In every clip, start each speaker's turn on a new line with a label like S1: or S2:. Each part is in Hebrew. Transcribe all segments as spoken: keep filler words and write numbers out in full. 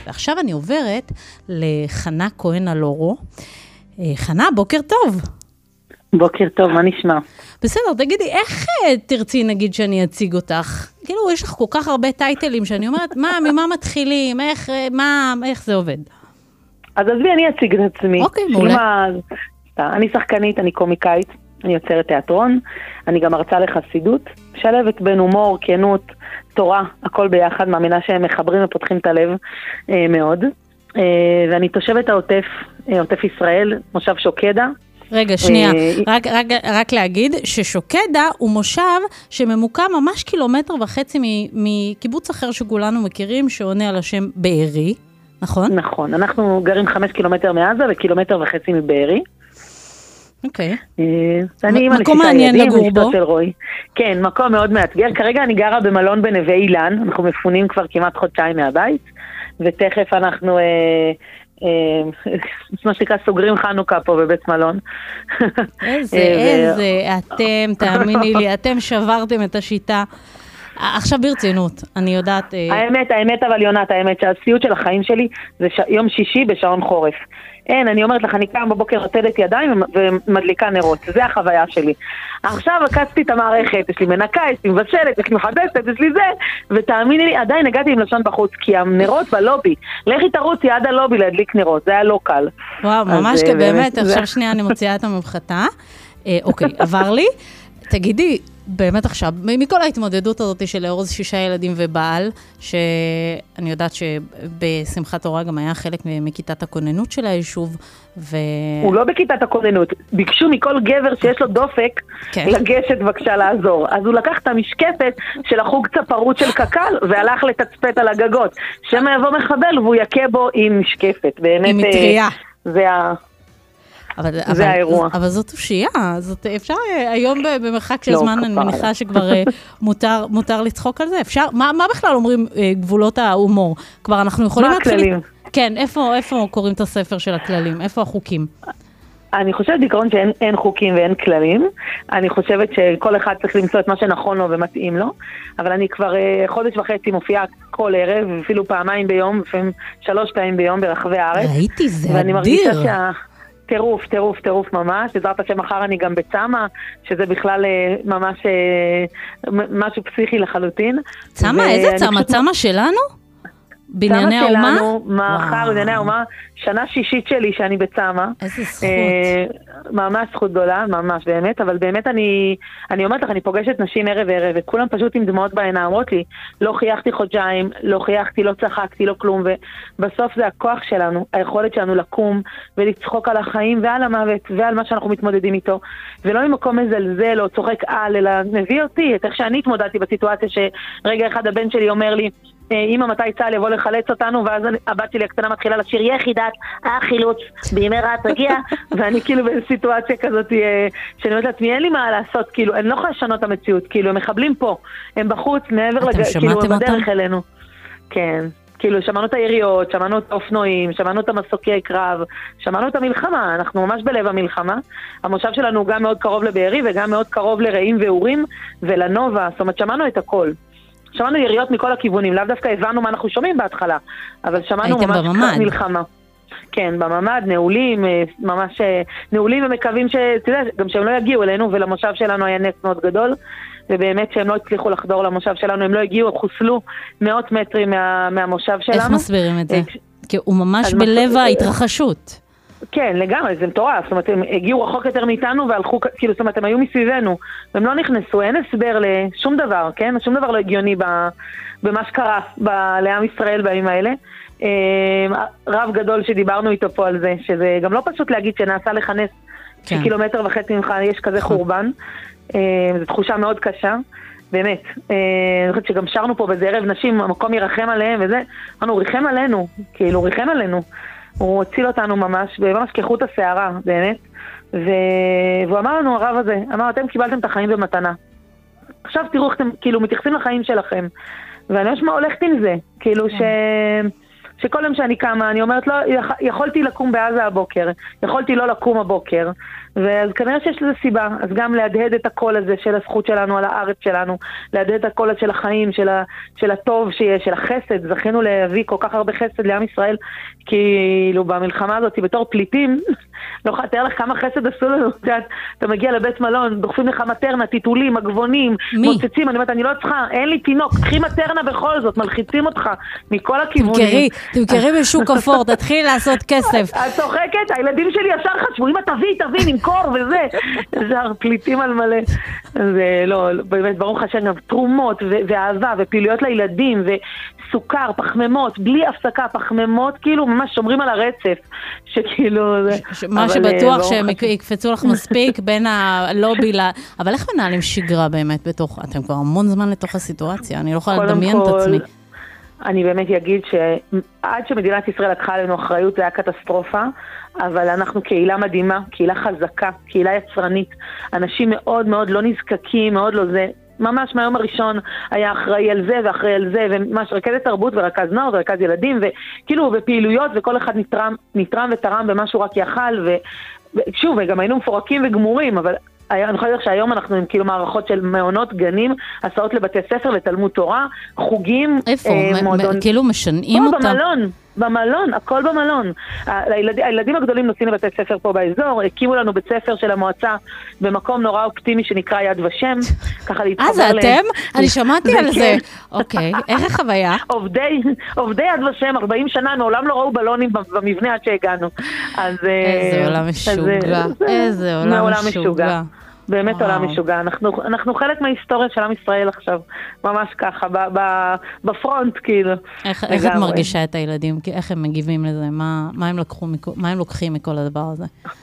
S1: ועכשיו אני עוברת לחנה כהן אלורו. חנה, בוקר טוב.
S2: בוקר טוב, מה נשמע?
S1: בסדר, תגידי, איך תרצי נגיד שאני אציג אותך? כאילו, יש לך כל כך הרבה טייטלים שאני אומרת, מה, ממה מתחילים, איך, מה, איך זה עובד?
S2: אז עזבי, אני אציג את עצמי.
S1: אוקיי, מעולה.
S2: אני שחקנית, אני קומיקאית, אני יוצרת תיאטרון, אני גם מרצה לחסידות, שלבת בין הומור, כנות, תורה, הכל ביחד, מאמינה שהם מחברים ופותחים את הלב אה, מאוד. אה, ואני תושבת העוטף, אה, עוטף ישראל, מושב שוקדה.
S1: רגע, שנייה, רק, רק, רק להגיד ששוקדה הוא מושב שממוקם ממש קילומטר וחצי מקיבוץ אחר שכולנו מכירים, שעונה על השם בארי, נכון?
S2: נכון, אנחנו גרים חמש קילומטר מעזה וקילומטר וחצי מבארי.
S1: אוקיי.
S2: מקום מעניין לגור בו. כן, מקום מאוד מאתגר. כרגע אני גרה במלון בנווה אילן, אנחנו מפונים כבר כמעט חודשיים מהבית, ותכף אנחנו... מה שנקרא, סוגרים חנוכה פה בבית מלון.
S1: איזה, איזה, אתם, תאמיני לי, אתם שברתם את השיטה. עכשיו ברצינות, אני יודעת...
S2: האמת, האמת אבל יונת, האמת שהסיוט של החיים שלי זה יום שישי בשעון חורף. אין, אני אומרת לך, אני קם בבוקר נוטלת ידיים ומדליקה נרות, זה החוויה שלי. עכשיו הקצתי את המערכת, יש לי מנקה, יש לי מבשלת, יש לי מחדשת, יש לי זה, ותאמיני לי, עדיין הגעתי עם לשון בחוץ, כי הנרות בלובי, לכי תרוצי עד הלובי להדליק נרות, זה היה לא קל.
S1: וואו, ממש באמת, עכשיו שנייה אני מוציאה את המבחתה. אוקיי, עבר לי. תגידי, באמת עכשיו, מכל ההתמודדות הזאת של לארוז שישה ילדים ובעל, שאני יודעת שבשמחת תורה גם היה חלק מכיתת הכוננות של היישוב, ו...
S2: הוא לא בכיתת הכוננות, ביקשו מכל גבר שיש לו דופק כן. לגשת בבקשה לעזור. אז הוא לקח את המשקפת של החוג צפרות של קקל, והלך לתצפת על הגגות. שמה יבוא מחבל והוא יקה בו עם משקפת. באמת,
S1: עם מטריה.
S2: זה ה...
S1: אבל,
S2: זה
S1: אבל,
S2: האירוע.
S1: אבל זאת תושייה, זאת, אפשר היום במרחק של זמן, אני מניחה שכבר מותר, מותר לצחוק על זה, אפשר, מה, מה בכלל אומרים גבולות ההומור? כבר אנחנו יכולים
S2: להתחיל... מה הכללים?
S1: כן, איפה, איפה קוראים את הספר של הכללים? איפה החוקים?
S2: אני חושבת בעיקרון שאין אין חוקים ואין כללים, אני חושבת שכל אחד צריך למצוא את מה שנכון לו ומתאים לו, אבל אני כבר חודש וחצי מופיעה כל ערב, אפילו פעמיים ביום, לפעמים שלוש פעמים ביום ברחבי הארץ.
S1: ראיתי, זה אדיר.
S2: ואני מרגישה שה... טירוף, טירוף, טירוף ממש, בעזרת השם מחר אני גם בצמה, שזה בכלל ממש משהו פסיכי לחלוטין.
S1: צמה? איזה צמה? צמה שלנו? בנייני האומה?
S2: צמה שלנו, מחר בנייני האומה, שנה שישית שלי שאני בצמה.
S1: איזה זכות.
S2: ממש זכות גדולה, ממש באמת, אבל באמת אני, אני אומרת לך, אני פוגשת נשים ערב ערב, וכולם פשוט עם דמעות בעיניים, אמרות לי, לא חייכתי חודשיים, לא חייכתי, לא צחקתי, לא כלום, ובסוף זה הכוח שלנו, היכולת שלנו לקום ולצחוק על החיים ועל המוות ועל מה שאנחנו מתמודדים איתו, ולא ממקום מזלזל או צוחק על, אלא מביא אותי, את איך שאני התמודדתי בסיטואציה שרגע אחד הבן שלי אומר לי, אמא מתי צהל יבוא לחלץ אותנו, ואז הבת שלי הקטנה מתחילה לשיר יחידת החילוץ בימי רעת תגיע, ואני כאילו בסיטואציה כזאת שאני אומרת לעצמי, אין לי מה לעשות, כאילו, אני לא יכולה לשנות את המציאות, כאילו, הם מחבלים פה, הם בחוץ, מעבר לג... כאילו, הם בדרך אלינו. כן, כאילו, שמענו את היריות, שמענו את האופנועים, שמענו את המסוקי קרב, שמענו את המלחמה, אנחנו ממש בלב המלחמה. המושב שלנו גם מאוד קרוב לבארי, וגם מאוד קרוב לרעים ואורים ולנובה, זאת אומרת, שמענו את הכל. שמענו יריות מכל הכיוונים, לאו דווקא הבנו מה אנחנו שומעים בהתחלה, אבל שמענו ממש בממד. מלחמה. כן, בממד, נעולים, ממש נעולים ומקווים ש... אתה יודע, גם שהם לא יגיעו אלינו, ולמושב שלנו היה נס מאוד גדול, ובאמת שהם לא הצליחו לחדור למושב שלנו, הם לא הגיעו, הם חוסלו מאות מטרים מה, מהמושב שלנו. איך
S1: מסבירים את זה? כי הוא ממש בלב ההתרחשות.
S2: כן, לגמרי, זה מטורף, זאת אומרת, הם הגיעו רחוק יותר מאיתנו והלכו, כאילו, זאת אומרת, הם היו מסביבנו, והם לא נכנסו, אין הסבר לשום דבר, כן? שום דבר לא הגיוני במה שקרה לעם ישראל בימים האלה. רב גדול שדיברנו איתו פה על זה, שזה גם לא פשוט להגיד שנעשה לכנס קילומטר וחצי ממך, יש כזה חורבן, זו תחושה מאוד קשה, באמת. אני חושבת שגם שרנו פה בזה ערב נשים, המקום ירחם עליהם וזה, אמרנו, ריחם עלינו, כאילו, ריחם עלינו. הוא הציל אותנו ממש, ממש כחוט השערה, באמת. ו... והוא אמר לנו, הרב הזה, אמר, אתם קיבלתם את החיים במתנה. עכשיו תראו איך אתם, כאילו, מתייחסים לחיים שלכם. ואני ממש מה הולכת עם זה. כאילו ש... שכל יום שאני קמה, אני אומרת, לא, יכולתי לקום בעזה הבוקר, יכולתי לא לקום הבוקר, ואז כנראה שיש לזה סיבה, אז גם להדהד את הקול הזה של הזכות שלנו על הארץ שלנו, להדהד את הקול הזה של החיים, של, ה, של הטוב שיש, של החסד, זכינו להביא כל כך הרבה חסד לעם ישראל, כאילו במלחמה הזאת, בתור פליטים, לא יכולה לתאר לך כמה חסד עשו לנו, אתה מגיע לבית מלון, דוחפים לך מטרנה, טיטולים, מגבונים, מוצצים, אני אומרת, אני לא צריכה, אין לי תינוק, קחי מטרנה בכל זאת, מלחיצים אותך מכל הכיוונים.
S1: תמכרי, תמכרי בשוק אפור, תתחילי לעשות כסף.
S2: את צוחקת, הילדים שלי ישר חשבו, אמא תביא, תביא, נמכור וזה, זה פליטים על מלא. זה לא, באמת, ברוך השם, גם תרומות ואהבה ופעילויות לילדים וסוכר, פחממות, בלי הפסקה, פחממות, כאילו ממש שומרים על הרצף, שכאילו...
S1: מה שבטוח שהם יקפצו לך מספיק בין הלובי ל... אבל איך מנהלים שגרה באמת בתוך... אתם כבר המון זמן לתוך הסיטואציה, אני לא יכולה לדמיין את עצמי.
S2: אני באמת אגיד שעד שמדינת ישראל לקחה עלינו אחריות, זה היה קטסטרופה, אבל אנחנו קהילה מדהימה, קהילה חזקה, קהילה יצרנית, אנשים מאוד מאוד לא נזקקים, מאוד לא זה, ממש מהיום הראשון היה אחראי על זה ואחראי על זה, וממש רכזת תרבות ורכז נוער ורכז ילדים, וכאילו בפעילויות, וכל אחד נתרם, נתרם ותרם במה שהוא רק יכל, ושוב, וגם היינו מפורקים וגמורים, אבל אני חושבת שהיום אנחנו עם כאילו מערכות של מעונות, גנים, הסעות לבתי ספר, לתלמוד תורה, חוגים,
S1: איפה? אה, מועדון... כאילו משנעים אותם?
S2: במלון, במלון, הכל במלון. הילדים, הילדים הגדולים נוסעים לבתי ספר פה באזור, הקימו לנו בית ספר של המועצה במקום נורא אופטימי שנקרא יד ושם, ככה להתחבר.
S1: אה, זה אתם? אני שמעתי על זה. אוקיי, איך החוויה?
S2: עובדי, עובדי יד ושם, ארבעים שנה, מעולם לא ראו בלונים במבנה עד שהגענו.
S1: איזה עולם משוגע, איזה עולם משוגע.
S2: באמת עולם משוגע. אנחנו, אנחנו חלק מההיסטוריה של עם ישראל עכשיו, ממש ככה, ב, ב, בפרונט, כאילו.
S1: איך, איך את מרגישה את הילדים? איך הם מגיבים לזה? מה, מה הם לקחו, מה הם לוקחים מכל הדבר הזה?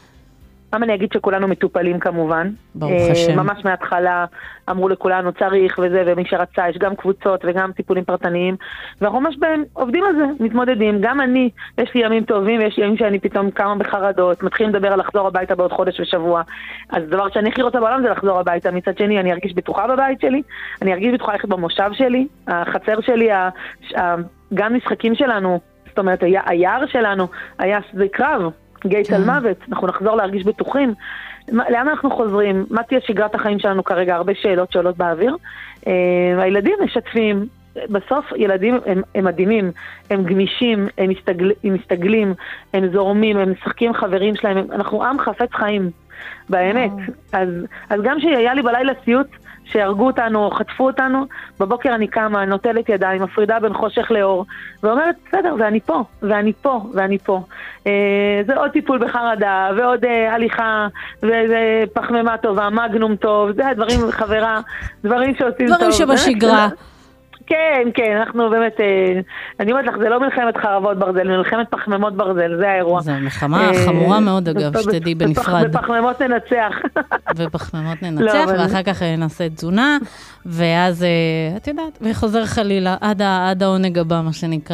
S2: גם אני אגיד שכולנו מטופלים כמובן.
S1: ברוך השם.
S2: ממש מההתחלה אמרו לכולנו צריך וזה, ומי שרצה, יש גם קבוצות וגם טיפולים פרטניים, ואנחנו ממש בהם עובדים על זה, מתמודדים. גם אני, יש לי ימים טובים, ויש לי ימים שאני פתאום קמה בחרדות, מתחילים לדבר על לחזור הביתה בעוד חודש ושבוע. אז דבר שאני הכי רוצה בעולם זה לחזור הביתה. מצד שני, אני ארגיש בטוחה בבית שלי, אני ארגיש בטוחה ללכת במושב שלי, החצר שלי, גם משחקים שלנו, זאת אומרת, היער שלנו, היה זה קרב. גייט על מוות, אנחנו נחזור להרגיש בטוחים. לאן אנחנו חוזרים? מה תהיה שגרת החיים שלנו כרגע? הרבה שאלות שעולות באוויר. הילדים משתפים, בסוף ילדים הם, הם מדהימים, הם גמישים, הם, מסתגל, הם מסתגלים, הם זורמים, הם משחקים חברים שלהם, אנחנו עם חפץ חיים, באמת. אז, אז גם שהיה לי בלילה סיוט, שהרגו אותנו, חטפו אותנו, בבוקר אני קמה, נוטלת ידיים, מפרידה בין חושך לאור, ואומרת, בסדר, ואני פה, ואני פה, ואני פה. אה, זה עוד טיפול בחרדה, ועוד אה, הליכה, וזה פחמימה טובה, מגנום טוב, זה הדברים, חברה, דברים שעושים טוב.
S1: דברים שבשגרה.
S2: כן, כן, אנחנו באמת, אני אומרת לך, זה לא מלחמת חרבות ברזל, זה מלחמת פחממות ברזל, זה האירוע.
S1: זו מלחמה חמורה מאוד, אגב, שתדעי בנפרד.
S2: בפחממות ננצח.
S1: בפחממות ננצח, ואחר כך נעשה תזונה, ואז, את יודעת, וחוזר חלילה, עד העונג הבא, מה שנקרא.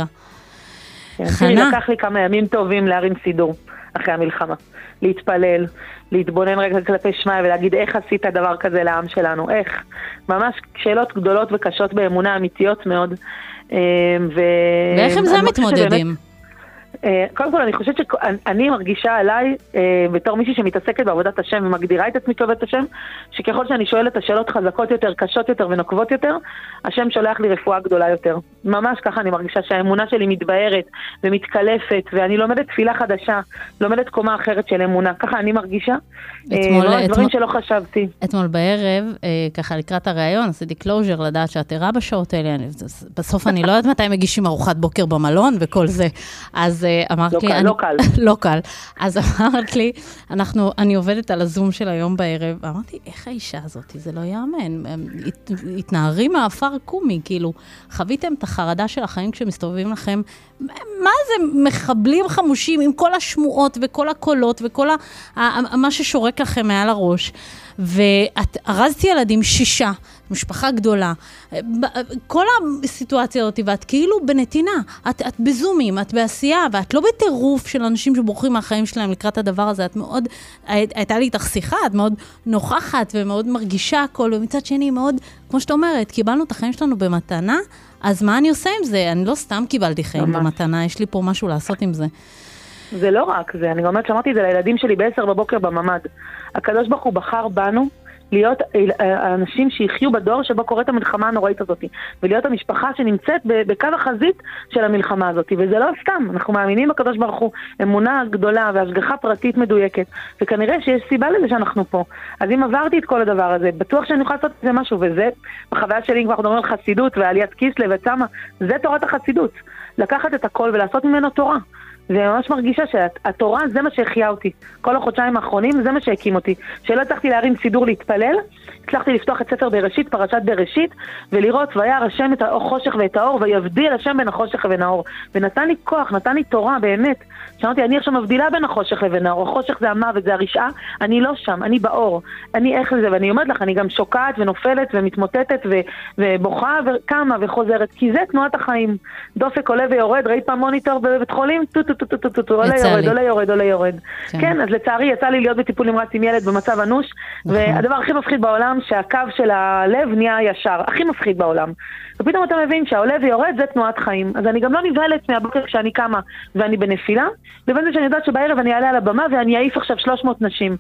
S2: חנה? לקח לי כמה ימים טובים להרים סידור, אחרי המלחמה. להתפלל, להתבונן רגע כלפי שמיים ולהגיד איך עשית דבר כזה לעם שלנו, איך. ממש שאלות גדולות וקשות באמונה אמיתיות מאוד.
S1: ואיך עם זה מתמודדים?
S2: קודם כל, אני חושבת שאני מרגישה עליי, בתור מישהי שמתעסקת בעבודת השם ומגדירה את עצמי כעובדת השם, שככל שאני שואלת את השאלות חזקות יותר, קשות יותר ונוקבות יותר, השם שולח לי רפואה גדולה יותר. ממש ככה אני מרגישה שהאמונה שלי מתבהרת ומתקלפת, ואני לומדת תפילה חדשה, לומדת קומה אחרת של אמונה. ככה אני מרגישה. דברים שלא חשבתי.
S1: אתמול בערב, ככה לקראת הרעיון, עשיתי קלוז'ר לדעת שאת ערה בשעות האלה. בסוף אני לא יודעת מתי מגישים ארוחת בוקר במלון וכל זה. אז אמרת
S2: לא
S1: לי...
S2: קל,
S1: אני,
S2: לא קל.
S1: לא קל. אז אמרת לי, אנחנו, אני עובדת על הזום של היום בערב, ואמרתי, איך האישה הזאת? זה לא יאמן. הת, התנערי מהאפר קומי, כאילו, חוויתם את החרדה של החיים כשמסתובבים לכם, מה זה מחבלים חמושים עם כל השמועות וכל הקולות וכל ה, מה ששורק לכם מעל הראש. ואת ארזתי ילדים שישה, משפחה גדולה, כל הסיטואציה הזאת, ואת כאילו בנתינה, את, את בזומים, את בעשייה, ואת לא בטירוף של אנשים שבורחים מהחיים שלהם לקראת הדבר הזה, את מאוד, הייתה לי איתך שיחה, את מאוד נוכחת ומאוד מרגישה הכל, ומצד שני מאוד, כמו שאת אומרת, קיבלנו את החיים שלנו במתנה, אז מה אני עושה עם זה? אני לא סתם קיבלתי חיים ממש. במתנה, יש לי פה משהו לעשות עם זה.
S2: זה לא רק זה, אני אומרת, שמרתי את זה לילדים שלי בעשר בבוקר בממד. הקדוש ברוך הוא בחר בנו להיות האנשים שיחיו בדור שבו קורית המלחמה הנוראית הזאת, ולהיות המשפחה שנמצאת בקו החזית של המלחמה הזאת, וזה לא סתם, אנחנו מאמינים בקדוש ברוך הוא, אמונה גדולה והשגחה פרטית מדויקת, וכנראה שיש סיבה לזה שאנחנו פה. אז אם עברתי את כל הדבר הזה, בטוח שאני אוכל לעשות את זה משהו, וזה בחוויה שלי, אם אנחנו מדברים על חסידות ועליית קיסלב וצמה, זה תורת החסידות, לקחת את הכל ולעשות ממנו תורה. וממש מרגישה שהתורה זה מה שהחיה אותי. כל החודשיים האחרונים זה מה שהקים אותי. שלא הצלחתי להרים סידור להתפלל, הצלחתי לפתוח את ספר בראשית, פרשת בראשית, ולראות וירא השם את החושך ואת האור, ויבדיל השם בין החושך לבין האור. ונתן לי כוח, נתן לי תורה באמת. שאמרתי, אני עכשיו מבדילה בין החושך לבין האור. החושך זה המוות, זה הרשעה. אני לא שם, אני באור. אני איך לזה, ואני אומרת לך, אני גם שוקעת ונופלת ומתמוטטת ו- ובוכה וקמה וחוזרת, כי זה תנועת החיים. דופק עולה ויורד, ראית פעם מוניטור בבית חולים? טו טו טו טו טו טו, עולה יורד, עולה יורד, עולה יורד. כן, אז לצערי יצא לי להיות בטיפול נמרץ עם ילד במצב אנוש, והדבר הכי מפחיד בעולם שהקו של הלב נהיה ישר, הכי מפחיד בעולם. ופתאום אתה מבין שהעולה ויורד זה תנועת חיים. אז אני גם לא נבהלת מהבוקר כשאני קמה ואני בנפילה, לבין זה שאני יודעת שבערב אני אעלה על הבמה ואני אעיף עכשיו שלוש מאות נשים,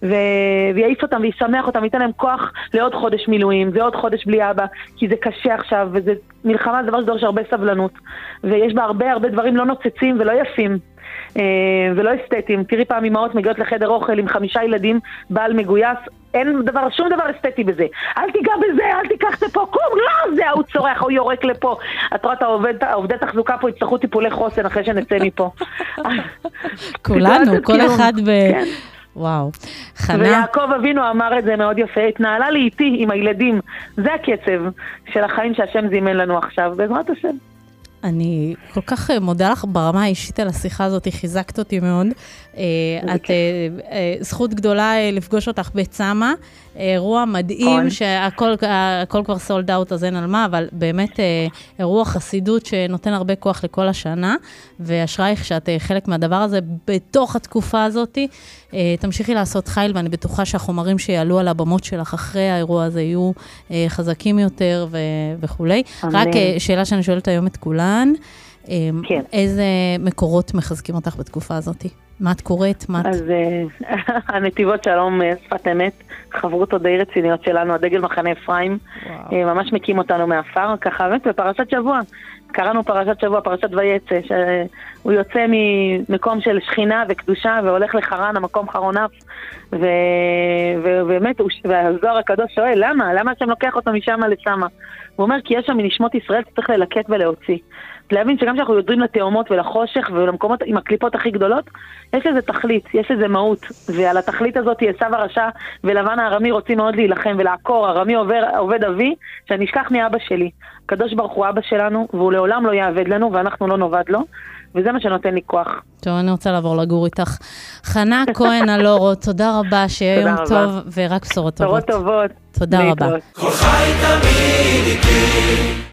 S2: ויעיף אותם וישמח אותם, ויתן להם כוח לעוד חודש מילואים, ועוד חודש בלי אבא, כי זה קשה עכשיו, וזה מלחמה, זה דבר שדורש הרבה סבלנות, ויש בה הרבה הרבה דברים לא נוצצים ולא יפים. ולא אסתטיים. תראי פעם אמהות מגיעות לחדר אוכל עם חמישה ילדים, בעל מגויס, אין דבר, שום דבר אסתטי בזה. אל תיגע בזה, אל תיקח את זה פה, קום, לא, זה, הוא צורח, הוא יורק לפה. את רואה, העובדי תחזוקה פה יצטרכו טיפולי חוסן אחרי שנצא מפה.
S1: כולנו, כל אחד ב... וואו. חנה...
S2: ויעקב אבינו אמר את זה מאוד יפה, התנהלה לי איתי עם הילדים. זה הקצב של החיים שהשם זימן לנו עכשיו, בעזרת השם.
S1: אני כל כך מודה לך ברמה האישית על השיחה הזאת, חיזקת אותי מאוד. את זכות גדולה לפגוש אותך בצמה, אירוע מדהים שהכל כבר סולד אאוט, אז אין על מה, אבל באמת אירוע חסידות שנותן הרבה כוח לכל השנה, ואשרייך שאת חלק מהדבר הזה בתוך התקופה הזאת. תמשיכי לעשות חיל, ואני בטוחה שהחומרים שיעלו על הבמות שלך אחרי האירוע הזה יהיו חזקים יותר וכו'. רק שאלה שאני שואלת היום את כולן,
S2: כן.
S1: איזה מקורות מחזקים אותך בתקופה הזאת? מה את קוראת? מה את...
S2: אז הנתיבות שלום, שפת אמת, חברות די רציניות שלנו, הדגל מחנה אפרים, וואו. ממש מקים אותנו מאפר, ככה באמת בפרשת שבוע. קראנו פרשת שבוע, פרשת ויצא, שהוא יוצא ממקום של שכינה וקדושה והולך לחרן, המקום חרונף, ובאמת, והזוהר הקדוש שואל, למה? למה השם לוקח אותו משם לשמה? הוא אומר, כי יש שם מנשמות ישראל שצריך ללקט ולהוציא. להבין שגם שאנחנו יודעים לתאומות ולחושך ולמקומות עם הקליפות הכי גדולות, יש לזה תכלית, יש לזה מהות, ועל התכלית הזאת עשיו הרשע ולבן הארמי רוצים מאוד להילחם ולעקור, ארמי עובד, עובד אבי, שאני אשכח מאבא שלי. הקדוש ברוך הוא אבא שלנו, והוא לעולם לא יעבד לנו, ואנחנו לא נובד לו, וזה מה שנותן לי כוח.
S1: טוב, אני רוצה לעבור לגור איתך. חנה כהן אלורו, תודה רבה, שיהיה יום טוב, ורק בשורות טובות.
S2: בשורות טובות.
S1: תודה רבה.